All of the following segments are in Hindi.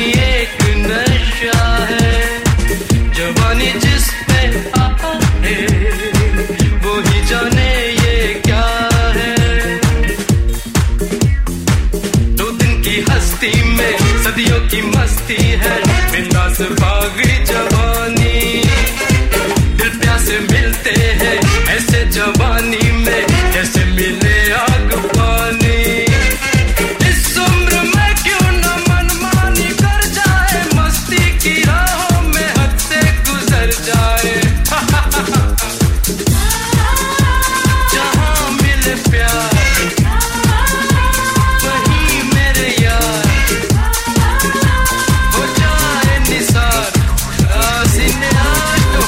एक नशा है, जवानी जिस पे आए वो ही जाने ये क्या है। 2 दिन की हस्ती में सदियों की मस्ती है, बिंदास बागी जवानी। दिल प्यासे मिलते हैं ऐसे जवानी में, जैसे मिले आग पानी। इस उम्र में क्यों न मनमानी कर जाए, मस्ती की राहों में हद से गुजर जाए। जहाँ मिले प्यार वहीं मेरे यार, हो जाए निसार सीने आटो।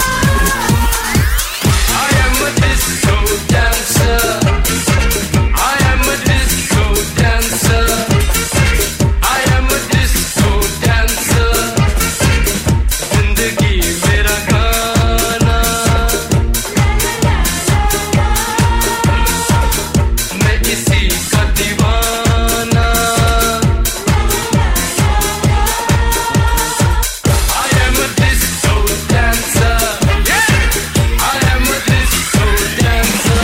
I am a disco dancer, I am a disco dancer, I am a disco dancer। जिंदगी मेरा गाना, मैं इसी का दीवाना। I am a disco dancer, yeah, I am a disco dancer।